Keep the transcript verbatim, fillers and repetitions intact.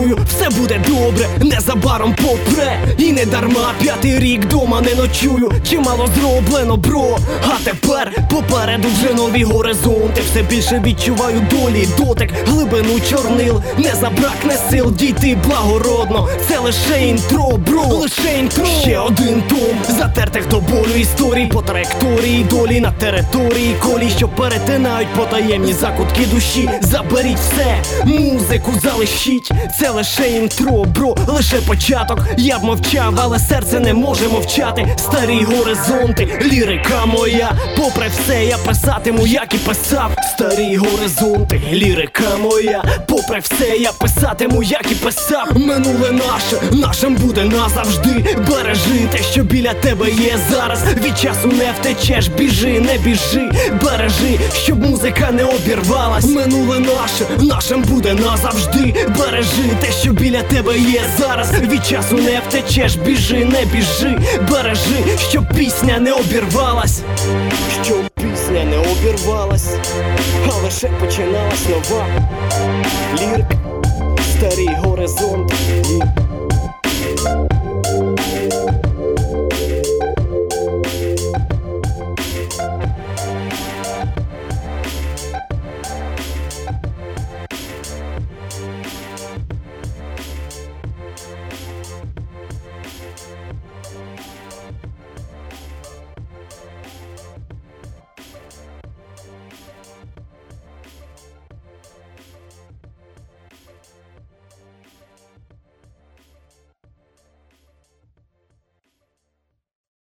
чую, все буде добре, незабаром попре. І не дарма п'ятий рік дома не ночую. Чимало зроблено, бро, а тепер попереду вже нові горизонти. Все більше відчуваю долі, дотик, глибину чорнил. Не забракне сил дійти благородно. Це лише інтро, бро, лише інтро. Ще один том затертих до болю історій, по траєкторії долі на території колій, що перетинають потаємні закутки душі. Заберіть все, музику залишіть. Це лише інтро, бро, лише початок. Я б мовчав, але серце не може мовчати. Старі горизонти, лірика моя. Попри все я писатиму, як і писав. Старі горизонти, лірика моя. Попри все я писатиму, як і писав. Минуле наше, нашим буде назавжди. Бережи те, що біля тебе є зараз. Від часу не втечеш, біжи, не біжи. Бережи, щоб музика не обірвалась. Минуле наше, нашим буде назавжди. Бережи те, що біля тебе є зараз. Від часу не втечеш, біжи, не біжи. Бережи, щоб пісня не обірвалась. Щоб пісня не обірвалась, а лише починалась нова. Лірик, старі горизонти.